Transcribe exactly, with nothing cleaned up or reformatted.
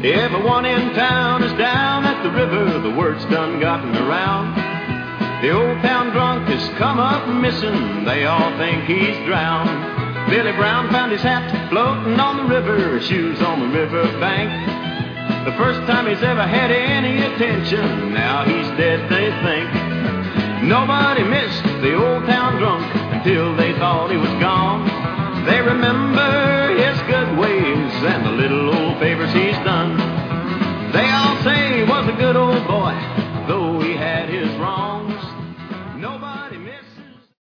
Everyone in town is down at the river, the word's done gotten around. The old town drunk has come up missing, they all think he's drowned. Billy Brown found his hat floating on the river, his shoes on the river bank. The first time he's ever had any attention, now he's dead they think. Nobody missed the old town drunk until they thought he was gone. They remember his good ways and the little old favors he's done. They all say he was a good old boy,